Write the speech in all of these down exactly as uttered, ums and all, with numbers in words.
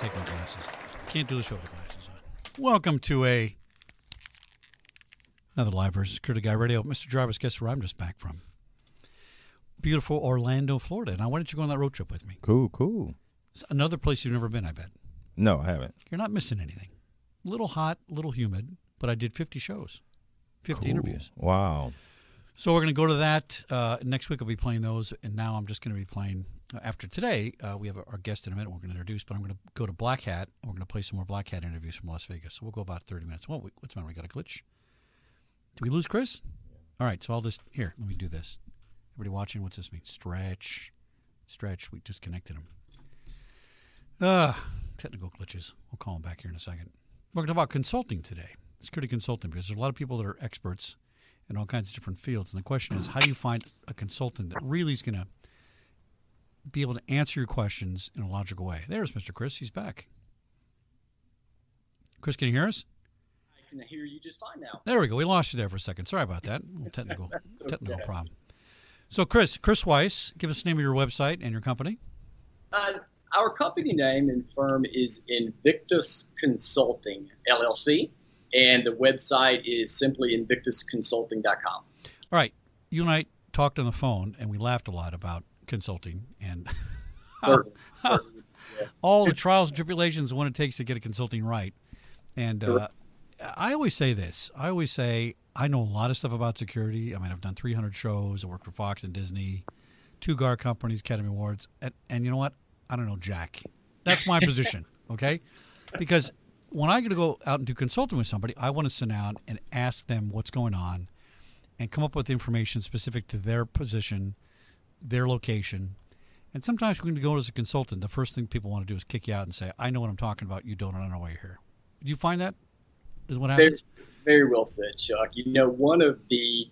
take my glasses. Can't do the show with the glasses on. Welcome to a another live versus Security Guy Radio. Mister Jarvis, guess where I'm just back from? Beautiful Orlando, Florida. Now, why don't you go on that road trip with me? Cool, cool. It's another place you've never been, I bet. No, I haven't. You're not missing anything. A little hot, a little humid, but I did fifty shows, fifty Cool. interviews. Wow. So we're going to go to that. Uh, next week I'll be playing those, and now I'm just going to be playing. Uh, after today, uh, we have our guest in a minute we're going to introduce, but I'm going to go to Black Hat, and we're going to play some more Black Hat interviews from Las Vegas. So we'll go about thirty minutes. Well, what's the matter? We got a glitch? Did we lose Chris? All right, so I'll just, here, let me do this. Everybody watching, what's this mean? Stretch. Stretch. We disconnected him. Uh, technical glitches. We'll call him back here in a second. We're going to talk about consulting today, security consulting, because there's a lot of people that are experts in all kinds of different fields. And the question is, how do you find a consultant that really is going to be able to answer your questions in a logical way? There's Mister Chris. He's back. Chris, can you hear us? I can hear you just fine now. There we go. We lost you there for a second. Sorry about that. A little technical, okay. technical problem. So, Chris, Chris Weiss, give us the name of your website and your company. Uh, our company name and firm is Invictus Consulting, L L C, and the website is simply invictus consulting dot com. All right. You and I talked on the phone, and we laughed a lot about consulting and how, how, all the trials and tribulations and what it takes to get a consulting right. And uh, I always say this. I always say I know a lot of stuff about security. I mean, I've done three hundred shows. I worked for Fox and Disney, two G A R companies, Academy Awards. And, and you know what? I don't know jack. That's my position, okay? Because when I get to go out and do consulting with somebody, I want to sit down and ask them what's going on and come up with information specific to their position, their location. And sometimes when you go as a consultant, the first thing people want to do is kick you out and say, I know what I'm talking about. You don't. I don't know why you're here. Do you find that is what happens? Very, very well said, Chuck. You know, one of the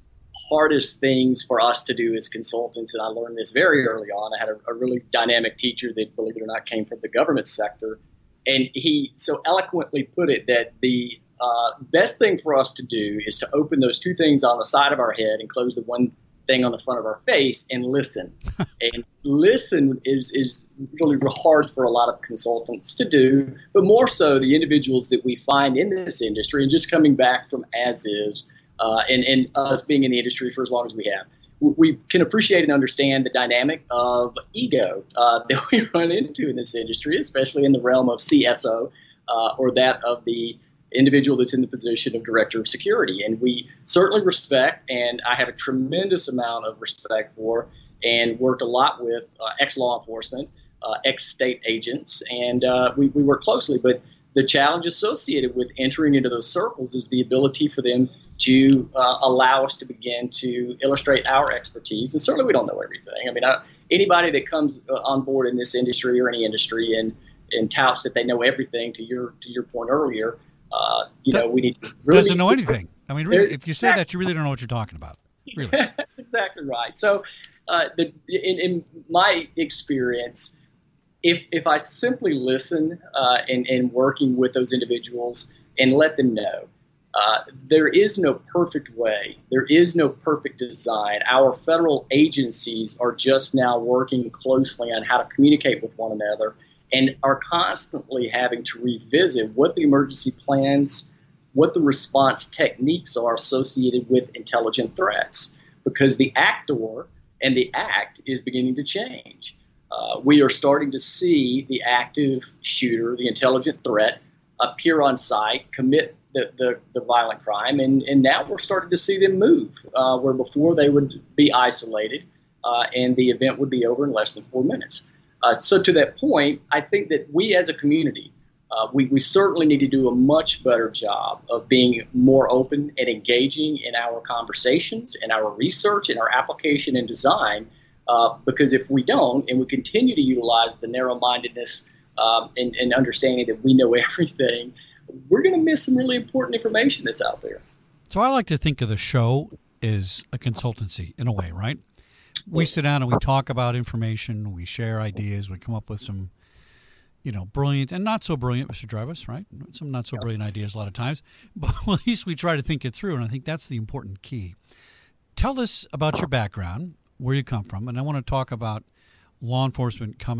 hardest things for us to do as consultants, and I learned this very early on. I had a, a really dynamic teacher that, believe it or not, came from the government sector. And he so eloquently put it that the uh, best thing for us to do is to open those two things on the side of our head and close the one thing on the front of our face and listen. And listen is, is really hard for a lot of consultants to do, but more so the individuals that we find in this industry and just coming back from as is uh, and, and us being in the industry for as long as we have. We can appreciate and understand the dynamic of ego uh, that we run into in this industry, especially in the realm of C S O uh, or that of the individual that's in the position of director of security. And we certainly respect, and I have a tremendous amount of respect for, and worked a lot with uh, ex-law enforcement, uh, ex-state agents, and uh, we, we work closely. But the challenge associated with entering into those circles is the ability for them to uh, allow us to begin to illustrate our expertise. And certainly we don't know everything. I mean, I, anybody that comes uh, on board in this industry or any industry and, and touts that they know everything, to your to your point earlier, uh, you that know, we need to really doesn't know anything. I mean, really, if you say that, you really don't know what you're talking about. Really. Exactly right. So uh, the, in, in my experience, if if I simply listen uh, and, and working with those individuals and let them know, Uh, there is no perfect way. There is no perfect design. Our federal agencies are just now working closely on how to communicate with one another and are constantly having to revisit what the emergency plans, what the response techniques are associated with intelligent threats, because the actor and the act is beginning to change. Uh, we are starting to see the active shooter, the intelligent threat, appear on site, commit The, the, the violent crime, and, and now we're starting to see them move, uh, where before they would be isolated uh, and the event would be over in less than four minutes. Uh, so to that point, I think that we as a community, uh, we, we certainly need to do a much better job of being more open and engaging in our conversations and our research and our application and design, uh, because if we don't and we continue to utilize the narrow-mindedness um, and, and understanding that we know everything, we're going to miss some really important information that's out there. So I like to think of the show as a consultancy in a way, right? We sit down and we talk about information, we share ideas, we come up with some, you know, brilliant and not so brilliant, Mister Jarvis, right? Some not so brilliant ideas a lot of times, but at least we try to think it through, and I think that's the important key. Tell us about your background, where you come from, and I want to talk about law enforcement coming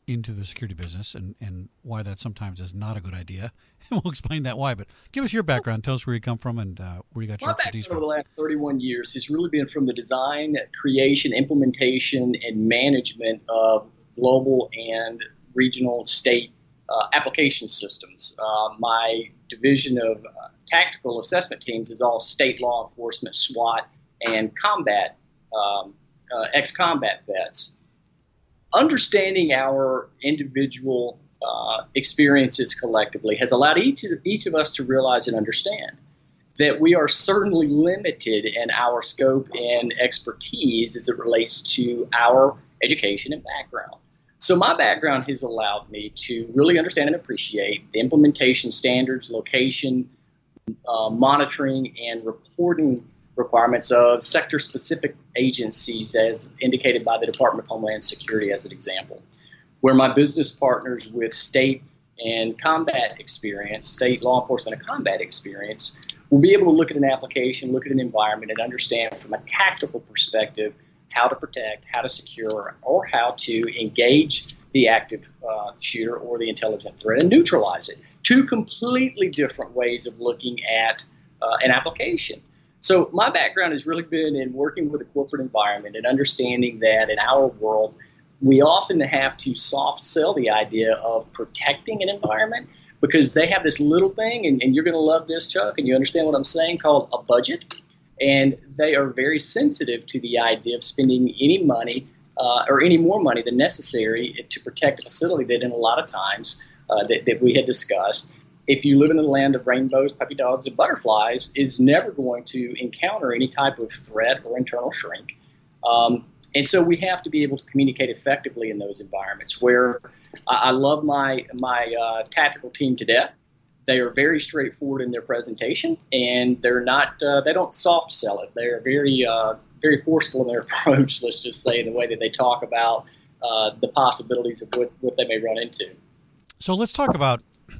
into the security business and, and why that sometimes is not a good idea. And we'll explain that why. But give us your background. Tell us where you come from and uh, where you got your My expertise background from. over the last thirty-one years has really been from the design, creation, implementation, and management of global and regional state uh, application systems. Uh, my division of uh, tactical assessment teams is all state law enforcement, SWAT, and combat, um, uh, ex-combat vets. Understanding our individual uh, experiences collectively has allowed each of, each of us to realize and understand that we are certainly limited in our scope and expertise as it relates to our education and background. So my background has allowed me to really understand and appreciate the implementation standards, location, uh, monitoring, and reporting requirements of sector-specific agencies as indicated by the Department of Homeland Security as an example, where my business partners with state and combat experience, state law enforcement and combat experience, will be able to look at an application, look at an environment, and understand from a tactical perspective how to protect, how to secure, or how to engage the active uh, shooter or the intelligent threat and neutralize it. Two completely different ways of looking at uh, an application. So my background has really been in working with a corporate environment and understanding that in our world, we often have to soft sell the idea of protecting an environment because they have this little thing, and, and you're going to love this, Chuck, and you understand what I'm saying, called a budget. And they are very sensitive to the idea of spending any money uh, or any more money than necessary to protect a facility that in a lot of times uh, that, that we had discussed, if you live in a land of rainbows, puppy dogs, and butterflies, is never going to encounter any type of threat or internal shrink. Um, and so we have to be able to communicate effectively in those environments where I, I love my, my uh, tactical team to death. They are very straightforward in their presentation, and they're not. Uh, they don't soft sell it. They're very, uh, very forceful in their approach. Let's just say the way that they talk about uh, the possibilities of what, what they may run into. So let's talk about.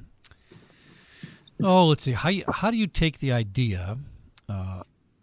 Oh, let's see. How you, how do you take the idea uh,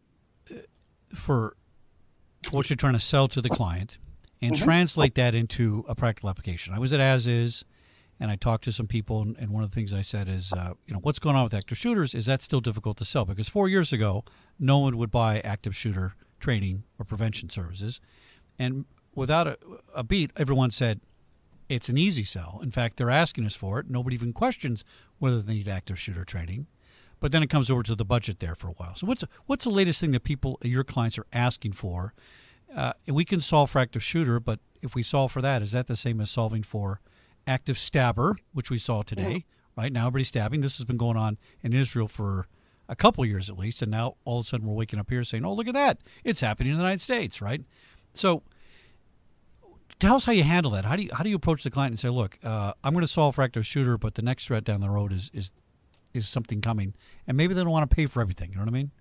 for what you're trying to sell to the client and mm-hmm. translate that into a practical application? I was at As Is. And I talked to some people, and one of the things I said is, uh, you know, what's going on with active shooters? Is that still difficult to sell? Because four years ago, no one would buy active shooter training or prevention services. And without a, a beat, everyone said it's an easy sell. In fact, they're asking us for it. Nobody even questions whether they need active shooter training. But then it comes over to the budget there for a while. So what's what's the latest thing that people, your clients, are asking for? Uh, we can solve for active shooter, but if we solve for that, is that the same as solving for active stabber, which we saw today, right? Now everybody's stabbing. This has been going on in Israel for a couple of years at least, and now all of a sudden we're waking up here saying, oh, look at that. It's happening in the United States, right? So tell us how you handle that. How do you how do you approach the client and say, look, uh, I'm going to solve for active shooter, but the next threat down the road is is is something coming, and maybe they don't want to pay for everything. You know what I mean?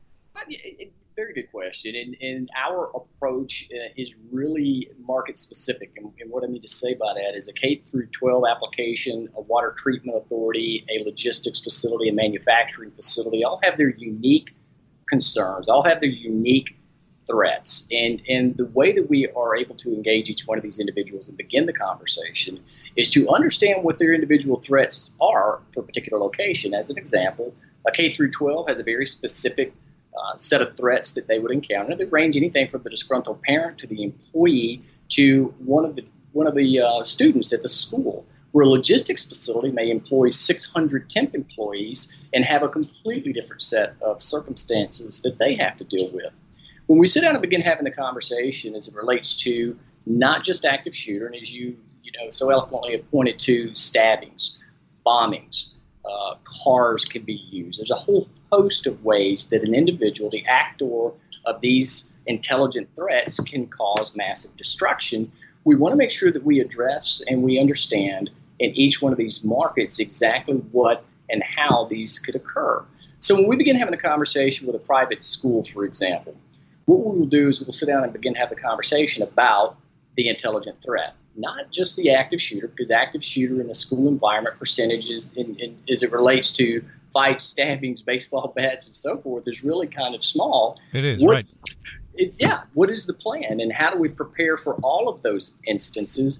Very good question. And, and our approach uh, is really market specific. And, and what I mean to say by that is a K through twelve application, a water treatment authority, a logistics facility, a manufacturing facility, all have their unique concerns, all have their unique threats. And, and the way that we are able to engage each one of these individuals and begin the conversation is to understand what their individual threats are for a particular location. As an example, a K through twelve has a very specific Uh, set of threats that they would encounter that range anything from the disgruntled parent to the employee to one of the one of the uh, students at the school, where a logistics facility may employ six hundred temp employees and have a completely different set of circumstances that they have to deal with. When we sit down and begin having the conversation as it relates to not just active shooter, and as you you know so eloquently have pointed to, stabbings, bombings, Uh, cars can be used. There's a whole host of ways that an individual, the actor of these intelligent threats, can cause massive destruction. We want to make sure that we address and we understand in each one of these markets exactly what and how these could occur. So when we begin having a conversation with a private school, for example, what we will do is we'll sit down and begin to have the conversation about the intelligent threat. Not just the active shooter, because active shooter in a school environment percentages in, in, as it relates to fights, stabbings, baseball bats, and so forth is really kind of small. It is, what, right. It, yeah. What is the plan, and how do we prepare for all of those instances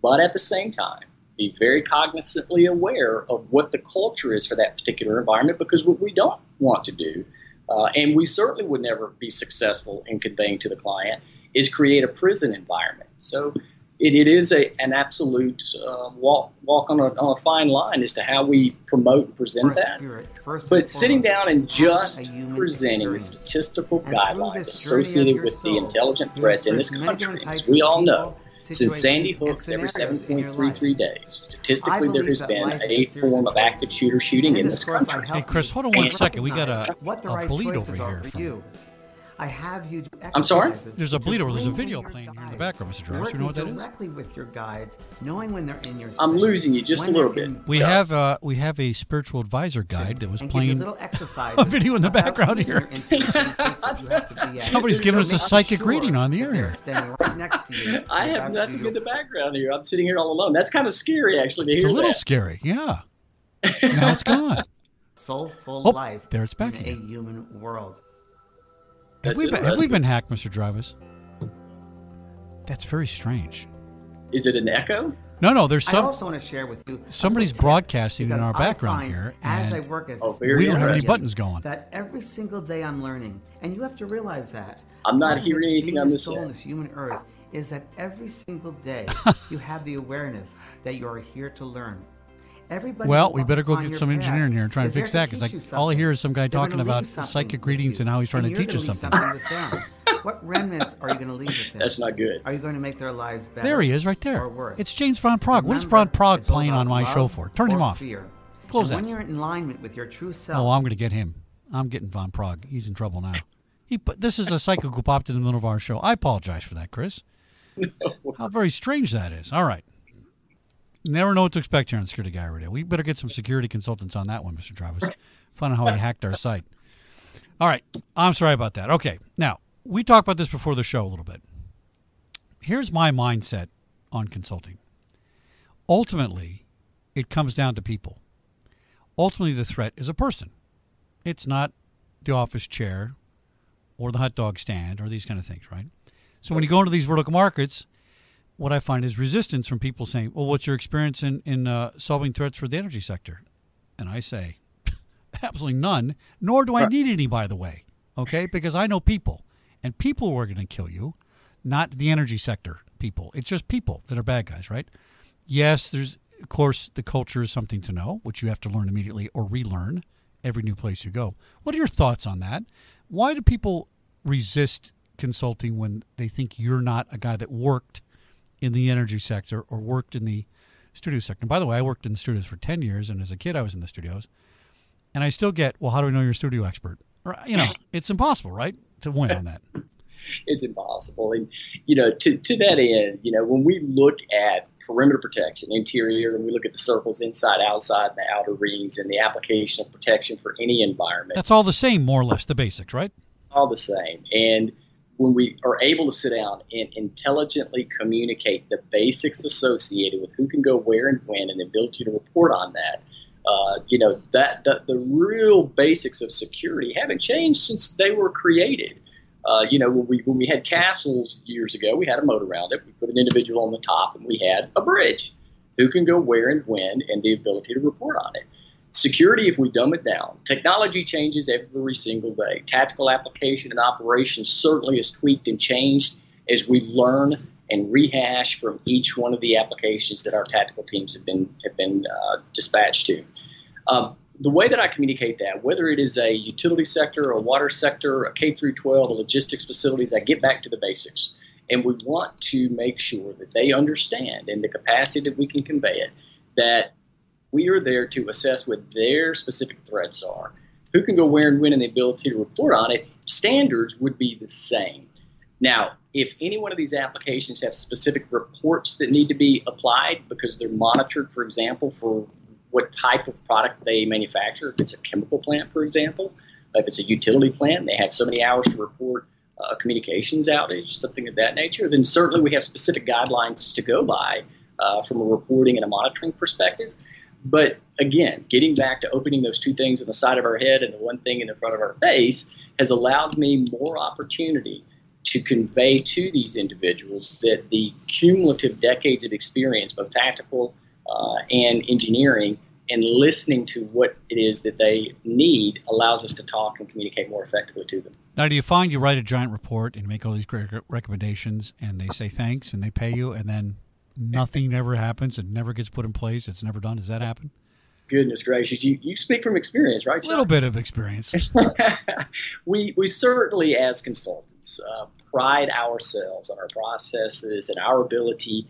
but at the same time, be very cognizantly aware of what the culture is for that particular environment, because what we don't want to do, uh, and we certainly would never be successful in conveying to the client, is create a prison environment. So it, it is a, an absolute uh, walk, walk on, a, on a fine line as to how we promote and present that. Spirit, but sitting down and just presenting the statistical guidelines associated with the intelligent threats in this country, as we all know, since Sandy Hook's every seven point three three days, statistically there has been a form of active shooter shooting in this country. Hey, Chris, hold on one second. We got a, a bleed over here from you. I have you do I'm sorry? There's a bleed over. There's a video playing here in the background, Mister Jarvis. You know what that is? Directly with your guides, knowing when they're in your space, I'm losing you just a little bit. We Chuck. have uh, we have a spiritual advisor guide that was playing a video in the background here. Somebody's giving us a psychic reading on the air here. Right next to you. I have nothing in the background here. I'm sitting here all alone. That's kind of scary, actually, to it's hear a little that. scary, yeah. Now it's gone. Soulful oh, life there it's back in again. a human world. Have we, been, have we been hacked, Mister Jarvis? That's very strange. Is it an echo? No, no. There's some. I also want to share with you. Somebody's broadcasting in our background here, as and I work as oh, we don't have any buttons going. That every single day I'm learning, and you have to realize that. I'm not hearing anything on this soul end. On this human earth is that every single day you have the awareness that you are here to learn. Everybody well, we better go get some engineering here and try and fix that, because like, all I hear is some guy They're talking about psychic readings and how he's trying to teach us something. something with them. What remnants are you going to leave with them? That's not good. Are you going to make their lives better? There he is, right there. Or worse? It's James Von Prague. What is Von Prague playing on my show for? Turn him off. Fear. Close and that. When you're in alignment with your true self. Oh, I'm going to get him. I'm getting Von Prague. He's in trouble now. He put, this is a psychic who popped in the middle of our show. I apologize for that, Chris. No. How very strange that is. All right. Never know what to expect here on Security Guy Radio. We better get some security consultants on that one, Mister Jarvis. Find out how he hacked our site. All right. I'm sorry about that. Okay. Now, we talked about this before the show a little bit. Here's my mindset on consulting. Ultimately, it comes down to people. Ultimately, the threat is a person. It's not the office chair or the hot dog stand or these kind of things, right? So when you go into these vertical markets, what I find is resistance from people saying, well, what's your experience in, in uh, solving threats for the energy sector? And I say, absolutely none, nor do I need any, by the way, okay? Because I know people, and people are going to kill you, not the energy sector people. It's just people that are bad guys, right? Yes, there's, of course, the culture is something to know, which you have to learn immediately or relearn every new place you go. What are your thoughts on that? Why do people resist consulting when they think you're not a guy that worked in the energy sector or worked in the studio sector? And by the way, I worked in the studios for ten years, and as a kid I was in the studios, and I still get, well, how do we know you're a studio expert? Or, you know, it's impossible, right, to win on that. It's impossible. And, you know, to, to that end, you know, when we look at perimeter protection, interior, and we look at the circles inside, outside, and the outer rings, and the application of protection for any environment. That's all the same, more or less, the basics, right? All the same. And when we are able to sit down and intelligently communicate the basics associated with who can go where and when, and the ability to report on that, uh, you know, that, that the real basics of security haven't changed since they were created. Uh, you know, when we when we had castles years ago, we had a moat around it. We put an individual on the top, and we had a bridge. Who can go where and when, and the ability to report on it. Security, if we dumb it down, technology changes every single day. Tactical application and operation certainly is tweaked and changed as we learn and rehash from each one of the applications that our tactical teams have been have been uh, dispatched to. Um, the way that I communicate that, whether it is a utility sector, a water sector, a K through twelve, a logistics facilities, I get back to the basics. And we want to make sure that they understand, in the capacity that we can convey it, that we are there to assess what their specific threats are, who can go where and when, and the ability to report on it. Standards would be the same. Now, if any one of these applications have specific reports that need to be applied because they're monitored, for example, for what type of product they manufacture, if it's a chemical plant, for example, if it's a utility plant, they have so many hours to report a communications outage, something of that nature, then certainly we have specific guidelines to go by uh, from a reporting and a monitoring perspective. But again, getting back to opening those two things on the side of our head and the one thing in the front of our face has allowed me more opportunity to convey to these individuals that the cumulative decades of experience, both tactical uh, and engineering, and listening to what it is that they need allows us to talk and communicate more effectively to them. Now, do you find you write a giant report and make all these great recommendations and they say thanks and they pay you and then nothing ever happens? It never gets put in place. It's never done. Does that happen? Goodness gracious. You, you speak from experience, right, Chuck? A little bit of experience. we, we certainly, as consultants, uh, pride ourselves on our processes and our ability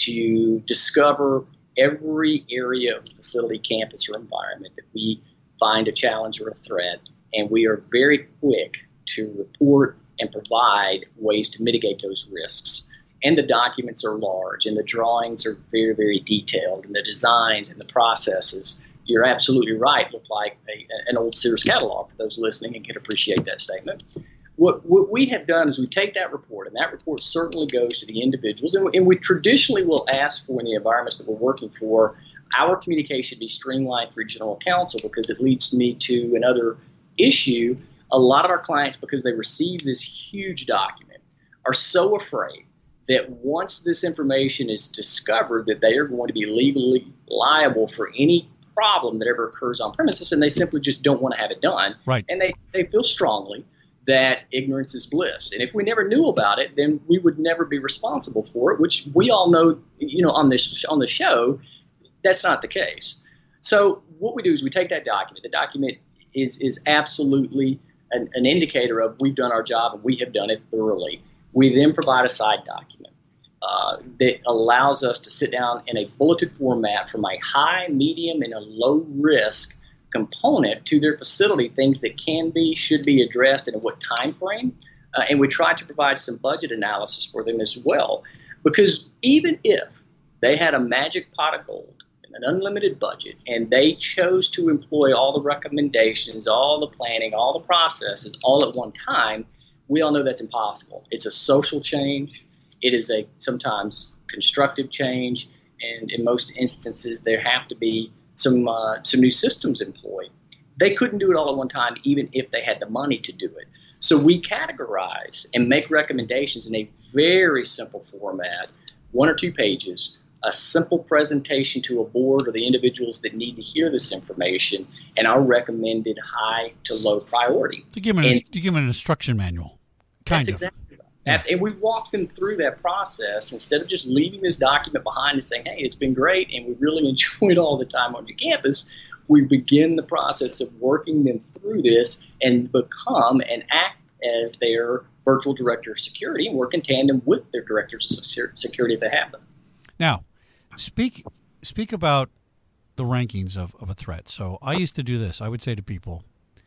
to discover every area of the facility, campus, or environment that we find a challenge or a threat, and we are very quick to report and provide ways to mitigate those risks. And the documents are large, and the drawings are very, very detailed, and the designs and the processes, you're absolutely right, look like a, an old Sears catalog for those listening and can appreciate that statement. What, what we have done is we take that report, and that report certainly goes to the individuals, and, and we traditionally will ask for in the environments that we're working for, our communication be streamlined through general counsel, because it leads me to another issue. A lot of our clients, because they receive this huge document, are so afraid that once this information is discovered that they are going to be legally liable for any problem that ever occurs on premises, and they simply just don't want to have it done. Right. And they, they feel strongly that ignorance is bliss. And if we never knew about it, then we would never be responsible for it, which we all know, you know, on this on the show, that's not the case. So what we do is we take that document. The document is is absolutely an, an indicator of we've done our job and we have done it thoroughly. We then provide a side document uh, that allows us to sit down in a bulleted format from a high, medium, and a low risk component to their facility, things that can be, should be addressed, and in what time frame. Uh, and we try to provide some budget analysis for them as well. Because even if they had a magic pot of gold and an unlimited budget, and they chose to employ all the recommendations, all the planning, all the processes, all at one time, we all know that's impossible. It's a social change. It is a sometimes constructive change. And in most instances, there have to be some uh, some new systems employed. They couldn't do it all at one time, even if they had the money to do it. So we categorize and make recommendations in a very simple format, one or two pages, a simple presentation to a board or the individuals that need to hear this information, and our recommended high to low priority. To give them an, and, to give them an instruction manual, kind that's of. Exactly right. Yeah. And we walk them through that process instead of just leaving this document behind and saying, hey, it's been great and we really enjoyed all the time on your campus. We begin the process of working them through this and become and act as their virtual director of security and work in tandem with their directors of security if they have them. Now, speak speak about the rankings of, of a threat. So I used to do this. I would say to people,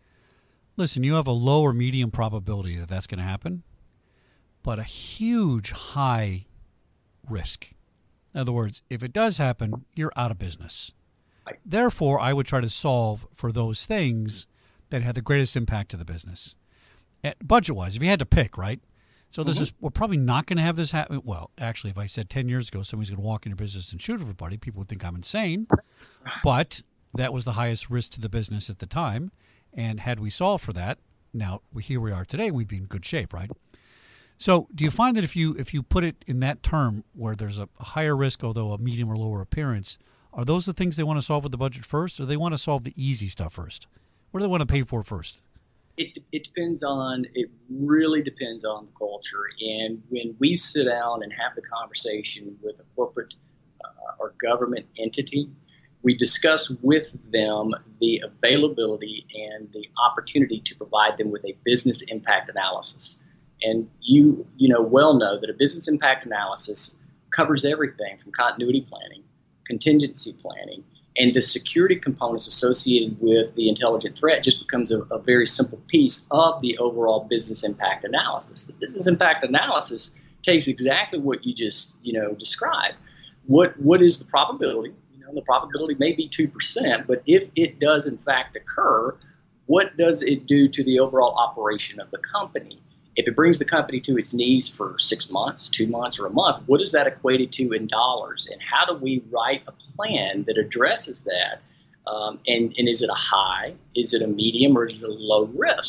listen, you have a low or medium probability that that's going to happen, but a huge high risk. In other words, if it does happen, you're out of business. Right. Therefore, I would try to solve for those things that had the greatest impact to the business. Budget-wise, if you had to pick, right? So this mm-hmm. is, we're probably not going to have this happen. Well, actually, if I said ten years ago somebody's going to walk into business and shoot everybody, people would think I'm insane. But that was the highest risk to the business at the time. And had we solved for that, now we, here we are today, we'd be in good shape, right? So do you find that if you if you put it in that term where there's a higher risk, although a medium or lower appearance, are those the things they want to solve with the budget first, or they want to solve the easy stuff first? What do they want to pay for first? It, it depends on, it really depends on the culture. And when we sit down and have the conversation with a corporate uh, or government entity, we discuss with them the availability and the opportunity to provide them with a business impact analysis. And you, you know, well know that a business impact analysis covers everything from continuity planning, contingency planning, and the security components associated with the intelligent threat just becomes a, a very simple piece of the overall business impact analysis. The business impact analysis takes exactly what you just, you know, described. What what is the probability? You know, the probability may be two percent, but if it does in fact occur, what does it do to the overall operation of the company? If it brings the company to its knees for six months, two months, or a month, what is that equated to in dollars? And how do we write a plan that addresses that? Um, and, and is it a high? Is it a medium? Or is it a low risk?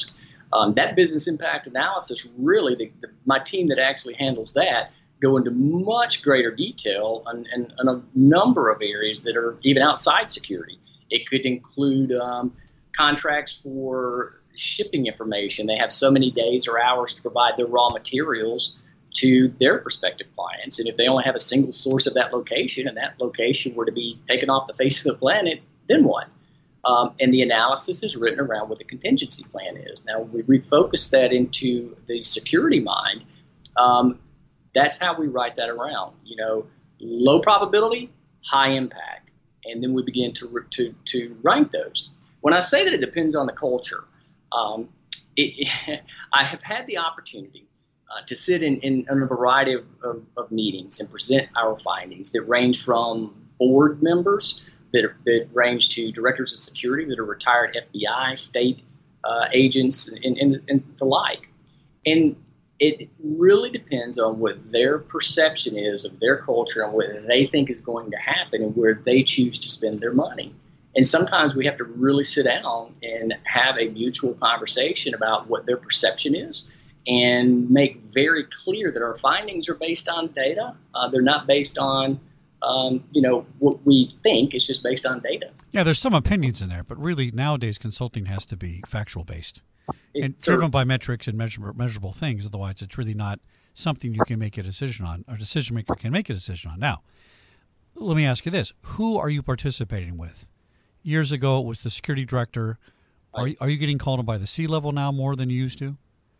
Um, that business impact analysis, really, the, the, my team that actually handles that go into much greater detail on, on, on a number of areas that are even outside security. It could include um, contracts for shipping information. They have so many days or hours to provide their raw materials to their prospective clients. And if they only have a single source of that location and that location were to be taken off the face of the planet, then what? Um, and the analysis is written around what the contingency plan is. Now, we refocus that into the security mind. Um, that's how we write that around. You know, low probability, high impact. And then we begin to, to, to rank those. When I say that it depends on the culture, um, it, it, I have had the opportunity Uh, to sit in, in, in a variety of, of, of meetings and present our findings that range from board members that, are, that range to directors of security that are retired F B I, state uh, agents, and, and, and the like. And it really depends on what their perception is of their culture and what they think is going to happen and where they choose to spend their money. And sometimes we have to really sit down and have a mutual conversation about what their perception is, and make very clear that our findings are based on data. Uh, they're not based on, um, you know, what we think. It's just based on data. Yeah, there's some opinions in there, but really nowadays consulting has to be factual based and It's driven by metrics and measure, measurable things. Otherwise, it's really not something you can make a decision on, or a decision maker can make a decision on. Now, let me ask you this: who are you participating with? Years ago, it was the security director. Are you, are you getting called on by the C-level now more than you used to?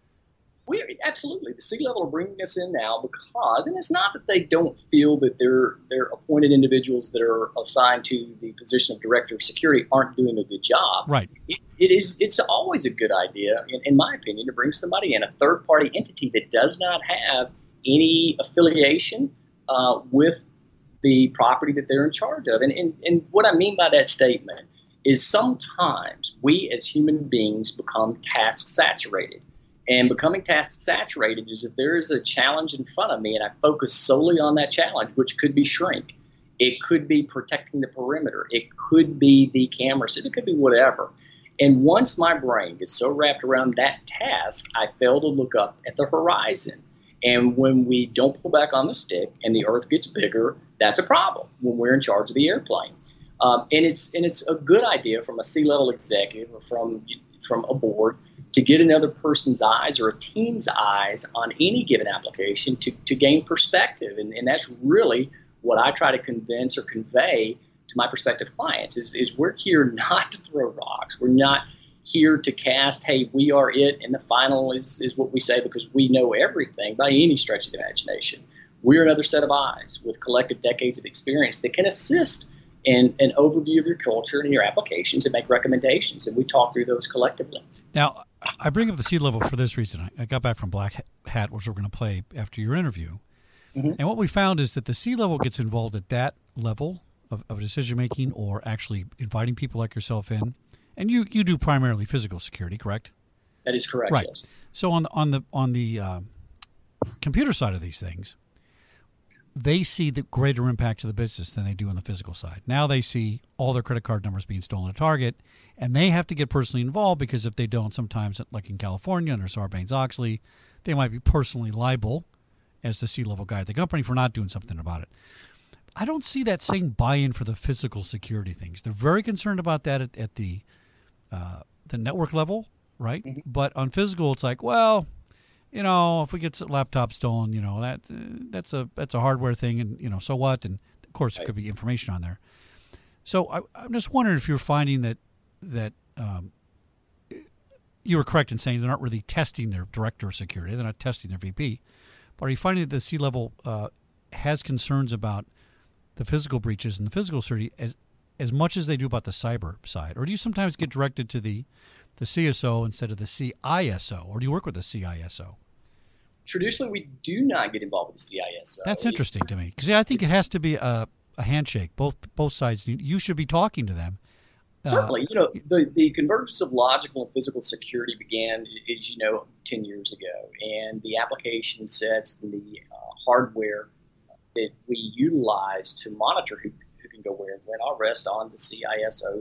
We absolutely. The C-level are bringing us in now because, and it's not that they don't feel that their their appointed individuals that are assigned to the position of director of security aren't doing a good job. Right. It, it is. It's always a good idea, in, in my opinion, to bring somebody in, a third-party entity that does not have any affiliation uh, with the property that they're in charge of. And, and and what I mean by that statement is sometimes we as human beings become task saturated. And becoming task saturated is if there is a challenge in front of me and I focus solely on that challenge, which could be shrink, it could be protecting the perimeter, it could be the camera, so it could be whatever. And once my brain gets so wrapped around that task, I fail to look up at the horizon. And when we don't pull back on the stick and the earth gets bigger, that's a problem when we're in charge of the airplane. Um, and it's and it's a good idea from a C-level executive or from from a board to get another person's eyes or a team's eyes on any given application to, to gain perspective. And, and that's really what I try to convince or convey to my prospective clients is, is we're here not to throw rocks. We're not here to cast, hey, we are it, and the final is, is what we say because we know everything by any stretch of the imagination. We're another set of eyes with collective decades of experience that can assist in an overview of your culture and your applications and make recommendations, and we talk through those collectively. Now, I bring up the C-level for this reason. I, I got back from Black Hat, which we're going to play after your interview, mm-hmm. and what we found is that the C-level gets involved at that level of, of decision-making or actually inviting people like yourself in, and you, you do primarily physical security, correct? That is correct, right. Yes. So on the, on the, on the uh, computer side of these things, they see the greater impact to the business than they do on the physical side. Now they see all their credit card numbers being stolen at Target, and they have to get personally involved because if they don't, sometimes, like in California under Sarbanes-Oxley, they might be personally liable as the C-level guy at the company for not doing something about it. I don't see that same buy-in for the physical security things. They're very concerned about that at, at the uh, the network level, right? Mm-hmm. But on physical, it's like, well, you know, if we get a laptop stolen, you know, that uh, that's a that's a hardware thing, and you know, so what? And of course, there could be information on there. So I, I'm just wondering if you're finding that that um, you were correct in saying they're not really testing their director of security, they're not testing their V P, but are you finding that the C-level uh, has concerns about the physical breaches and the physical security as as much as they do about the cyber side, or do you sometimes get directed to the the C S O instead of the C I S O, or do you work with the C I S O? Traditionally, we do not get involved with the C I S O. That's interesting to me because yeah, I think it has to be a, a handshake. Both both sides, you should be talking to them. Certainly, uh, you know, the, the convergence of logical and physical security began, as you know, ten years ago, and the application sets and the uh, hardware that we utilize to monitor who, who can go where and when all rest on the C I S O's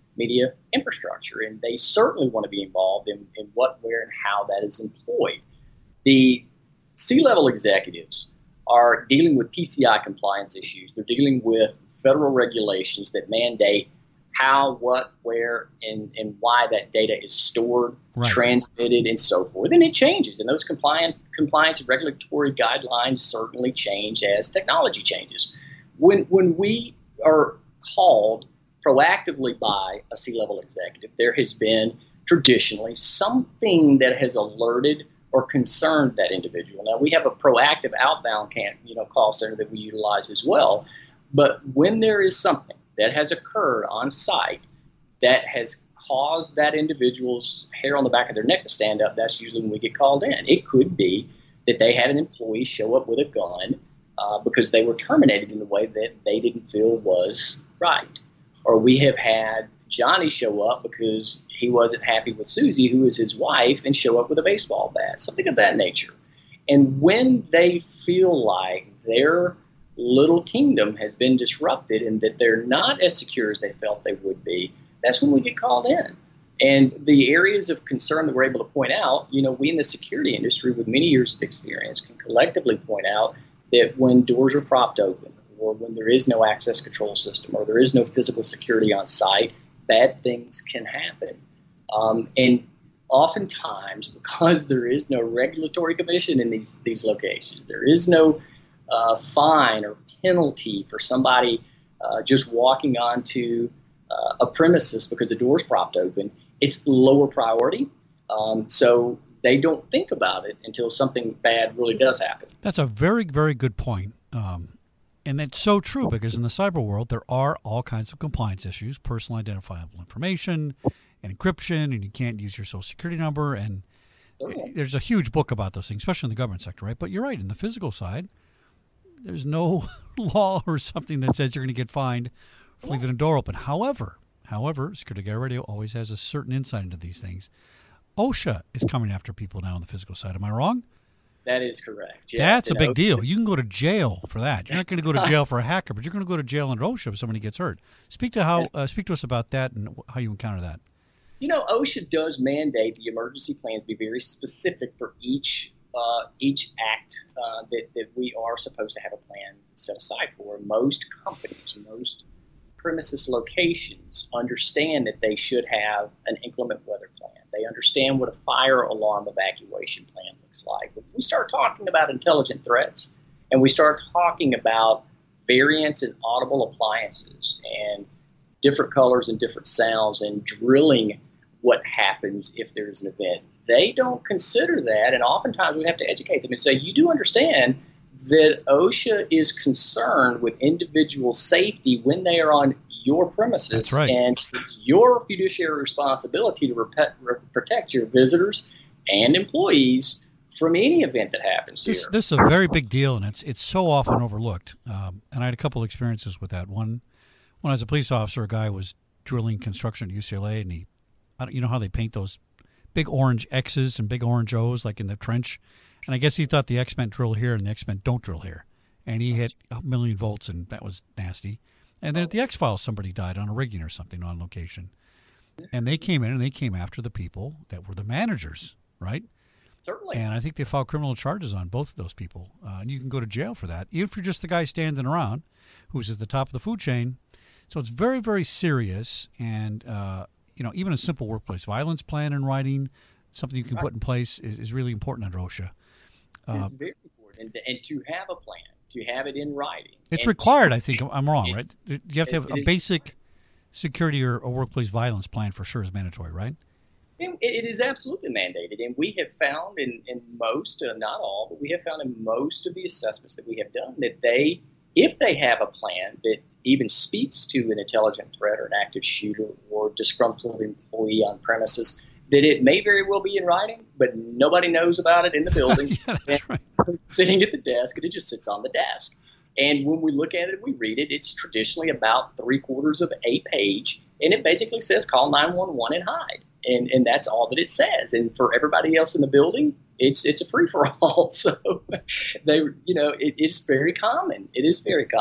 media infrastructure, and they certainly want to be involved in, in what, where, and how that is employed. The C-level executives are dealing with P C I compliance issues. They're dealing with federal regulations that mandate how, what, where, and, and why that data is stored, right, transmitted, and so forth. And it changes. And those compliant, compliance and regulatory guidelines certainly change as technology changes. When, when we are called proactively by a C-level executive, there has been traditionally something that has alerted or concerned that individual. Now, we have a proactive outbound can, you know, call center that we utilize as well. But when there is something that has occurred on site that has caused that individual's hair on the back of their neck to stand up, that's usually when we get called in. It could be that they had an employee show up with a gun uh, because they were terminated in a way that they didn't feel was right. Or we have had Johnny show up because he wasn't happy with Susie, who is his wife, and show up with a baseball bat, something of that nature. And when they feel like their little kingdom has been disrupted and that they're not as secure as they felt they would be, that's when we get called in. And the areas of concern that we're able to point out, you know, we in the security industry with many years of experience can collectively point out that when doors are propped open, or when there is no access control system, or there is no physical security on site, bad things can happen. Um, and oftentimes, because there is no regulatory commission in these, these locations, there is no uh, fine or penalty for somebody uh, just walking onto uh, a premises because the door's propped open, it's lower priority. Um, so they don't think about it until something bad really does happen. That's a very, very good point. Um, and that's so true, because in the cyber world, there are all kinds of compliance issues, personal identifiable information and encryption, and you can't use your social security number. And Okay. there's a huge book about those things, especially in the government sector, right? But you're right. In the physical side, there's no law or something that says you're going to get fined for leaving a door open. However, however, Security Guy Radio always has a certain insight into these things. OSHA is coming after people now on the physical side. Am I wrong? That is correct. Yes. That's a And big OSHA deal. You can go to jail for that. You're not going to go to jail for a hacker, but you're going to go to jail under OSHA if somebody gets hurt. Speak to how. Uh, speak to us about that and how you encounter that. You know, OSHA does mandate the emergency plans be very specific for each uh, each act uh, that, that we are supposed to have a plan set aside for. Most companies, most premises locations understand that they should have an inclement weather plan. They understand what a fire alarm evacuation plan looks like. When we start talking about intelligent threats and we start talking about variants in audible appliances and different colors and different sounds and drilling what happens if there's an event, they don't consider that. And oftentimes we have to educate them and say, you do understand that OSHA is concerned with individual safety when they are on your premises. That's right. And it's your fiduciary responsibility to rep- re- protect your visitors and employees from any event that happens This, here. this is a very big deal, and it's it's so often overlooked. Um, and I had a couple of experiences with that. One, when I was a police officer, a guy was drilling construction at U C L A, and he, I don't, you know how they paint those big orange X's and big orange O's like in the trench? And I guess he thought the X meant drill here and the X meant don't drill here. And he hit a million volts, and that was nasty. And then at the X-Files, somebody died on a rigging or something on location. And they came in and they came after the people that were the managers, right? Certainly. And I think they filed criminal charges on both of those people. Uh, and you can go to jail for that, even if you're just the guy standing around who's at the top of the food chain. So it's very, very serious. And, uh, you know, even a simple workplace violence plan in writing, something you can Right. put in place, is, is really important under OSHA. Uh, It's very important. And, and to have a plan, to have it in writing. It's and required, to- I think. I'm wrong, right? It's- You have to have it a is- basic security or, or workplace violence plan for sure is mandatory, right? It, it is absolutely mandated, and we have found in, in most, uh, not all, but we have found in most of the assessments that we have done that they, if they have a plan that even speaks to an intelligent threat or an active shooter or disgruntled employee on premises, that it may very well be in writing, but nobody knows about it in the building. Yeah, that's right. Sitting at the desk, and it just sits on the desk. And when we look at it, we read it, it's traditionally about three quarters of a page, and it basically says call nine one one and hide. And and that's all that it says. And for everybody else in the building, it's it's a free-for-all. So they, you know, it, it's very common. It is very common.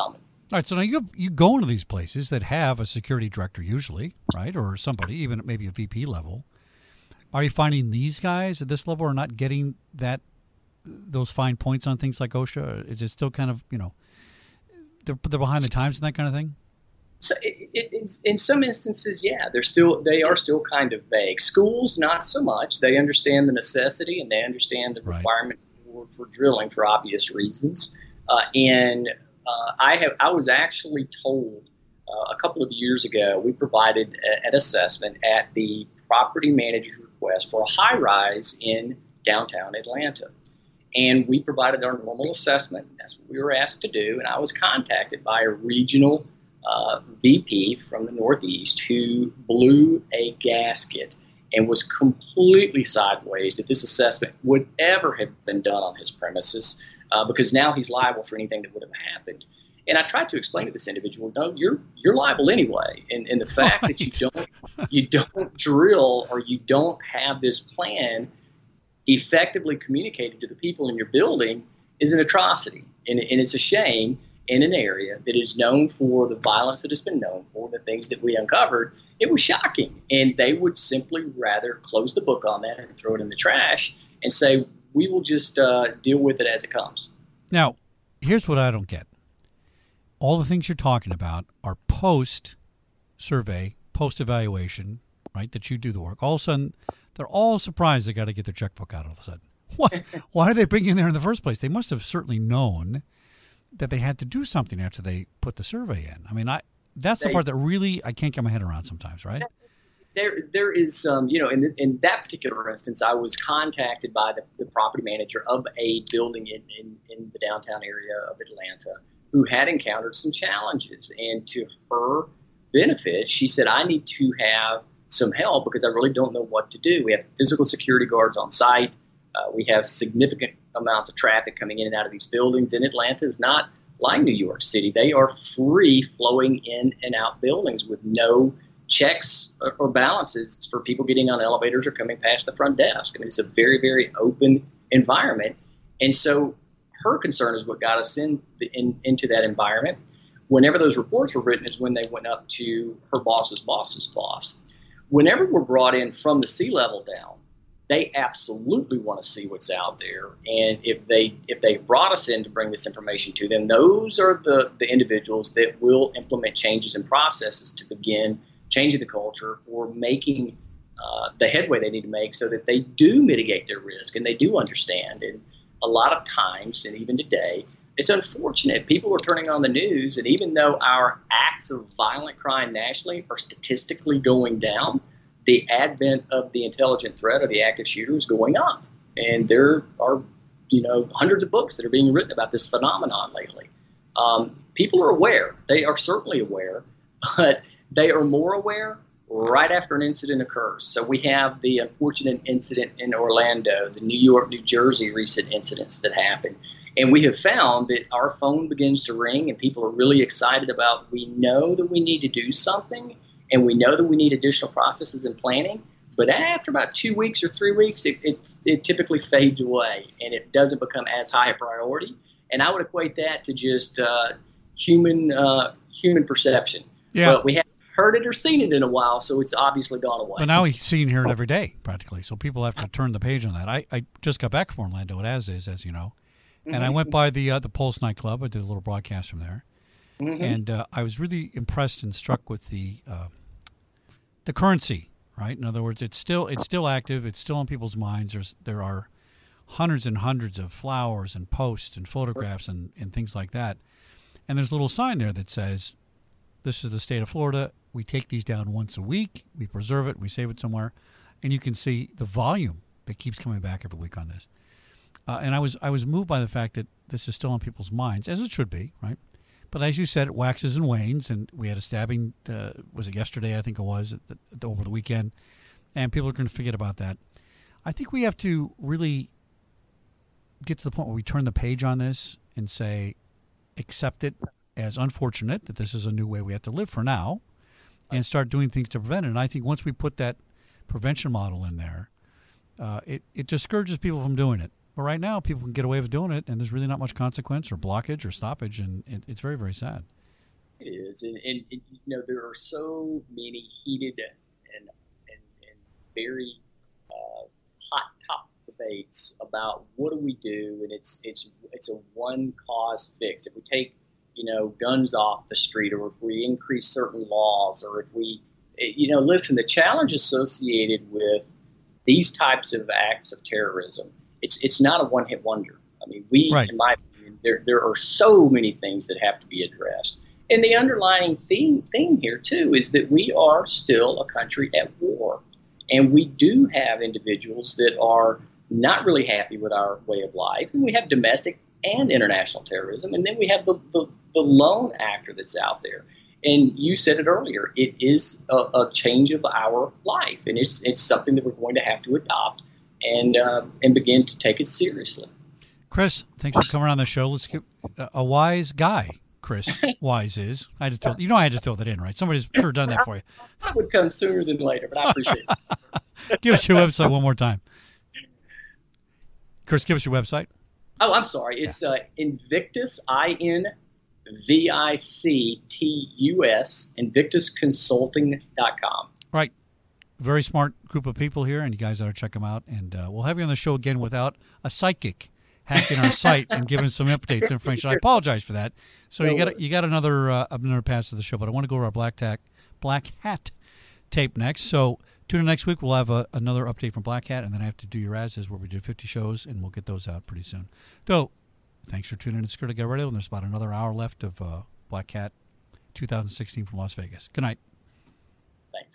All right, so now you you go into these places that have a security director usually, right, or somebody, even maybe a V P level. Are you finding these guys at this level are not getting that those fine points on things like OSHA? Is it still kind of, you know, they're they're behind the times and that kind of thing? So it, it, in some instances, yeah, they're still they are still kind of vague. Schools, not so much. They understand the necessity and they understand the right. requirement for, for drilling for obvious reasons. Uh, and uh, I have I was actually told uh, a couple of years ago we provided a, an assessment at the property manager's request for a high rise in downtown Atlanta. And we provided our normal assessment. That's what we were asked to do. And I was contacted by a regional uh, V P from the Northeast who blew a gasket and was completely sideways that this assessment would ever have been done on his premises uh, because now he's liable for anything that would have happened. And I tried to explain to this individual, no, you're you're liable anyway. And, and the fact right. that you don't you don't drill or you don't have this plan effectively communicated to the people in your building is an atrocity. And, and it's a shame in an area that is known for the violence that has been known for, the things that we uncovered. It was shocking. And they would simply rather close the book on that and throw it in the trash and say, we will just uh, deal with it as it comes. Now, here's what I don't get. All the things you're talking about are post-survey, post-evaluation, right, that you do the work. All of a sudden, they're all surprised they got to get their checkbook out all of a sudden. Why, why did they bring you in there in the first place? They must have certainly known that they had to do something after they put the survey in. I mean, I that's they, the part that really I can't get my head around sometimes, right? There, there is, um, you know, in, in that particular instance, I was contacted by the, the property manager of a building in, in, in the downtown area of Atlanta who had encountered some challenges. And to her benefit, she said, I need to have some help because I really don't know what to do. We have physical security guards on site. Uh, we have significant amounts of traffic coming in and out of these buildings. And Atlanta is not like New York City. They are free flowing in and out buildings with no checks or, or balances for people getting on elevators or coming past the front desk. I mean, it's a very, very open environment. And so her concern is what got us in, in into that environment. Whenever those reports were written is when they went up to her boss's boss's boss. Whenever we're brought in from the C-level down, they absolutely want to see what's out there. And if they if they brought us in to bring this information to them, those are the, the individuals that will implement changes and processes to begin changing the culture or making uh, the headway they need to make so that they do mitigate their risk and they do understand. And a lot of times, and even today, it's unfortunate. People are turning on the news, and even though our acts of violent crime nationally are statistically going down, the advent of the intelligent threat or the active shooter is going up. And there are, you know, hundreds of books that are being written about this phenomenon lately. Um, people are aware. They are certainly aware, but they are more aware right after an incident occurs. So we have the unfortunate incident in Orlando, the New York, New Jersey recent incidents that happened. And we have found that our phone begins to ring and people are really excited about, we know that we need to do something and we know that we need additional processes and planning. But after about two weeks or three weeks, it, it, it typically fades away and it doesn't become as high a priority. And I would equate that to just uh, human uh, human perception. Yeah. But we haven't heard it or seen it in a while, so it's obviously gone away. But now we see and hear it every day, practically. So people have to turn the page on that. I, I just got back from Orlando, as is, as you know. And mm-hmm. I went by the uh, the Pulse nightclub. I did a little broadcast from there. Mm-hmm. And uh, I was really impressed and struck with the uh, the currency, right? In other words, it's still it's still active. It's still on people's minds. There's There are hundreds and hundreds of flowers and posts and photographs and, and things like that. And there's a little sign there that says, this is the state of Florida. We take these down once a week. We preserve it. We save it somewhere. And you can see the volume that keeps coming back every week on this. Uh, and I was I was moved by the fact that this is still on people's minds, as it should be, right? But as you said, it waxes and wanes. And we had a stabbing, uh, was it yesterday, I think it was, at the, over the weekend. And people are going to forget about that. I think we have to really get to the point where we turn the page on this and say, accept it as unfortunate that this is a new way we have to live for now, and start doing things to prevent it. And I think once we put that prevention model in there, uh, it, it discourages people from doing it. But right now, people can get away with doing it, and there's really not much consequence or blockage or stoppage, and it, it's very, very sad. It is, and, and, and you know there are so many heated and and, and very uh, hot top debates about what do we do, and it's it's it's a one cause fix. If we take you know guns off the street, or if we increase certain laws, or if we you know listen, the challenge associated with these types of acts of terrorism, it's it's not a one hit wonder. I mean, we right. in my opinion, there there are so many things that have to be addressed. And the underlying theme, theme here, too, is that we are still a country at war. And we do have individuals that are not really happy with our way of life. And we have domestic and international terrorism. And then we have the, the, the lone actor that's out there. And you said it earlier, it is a, a change of our life. And it's it's something that we're going to have to adopt and uh, and begin to take it seriously. Chris, thanks for coming on the show. Let's get a, a wise guy. Chris Wise is. I had to throw, you know I had to throw that in, right? Somebody's sure done that for you. That would come sooner than later, but I appreciate it. Give us your website one more time. Chris, give us your website. Oh, I'm sorry. It's uh, Invictus, I N V I C T U S, invictus consulting dot com. Right. Very smart group of people here, and you guys ought to check them out. And uh, we'll have you on the show again without a psychic hacking our site and giving some updates information. I apologize for that. So no you got you got another uh, another pass to the show, but I want to go to our black tack black hat tape next. So tune in next week. We'll have a, another update from Black Hat, and then I have to do your as-is where we did fifty shows, and we'll get those out pretty soon. Though, thanks for tuning in to Skirt to Get Radio, and there's about another hour left of uh, Black Hat twenty sixteen from Las Vegas. Good night.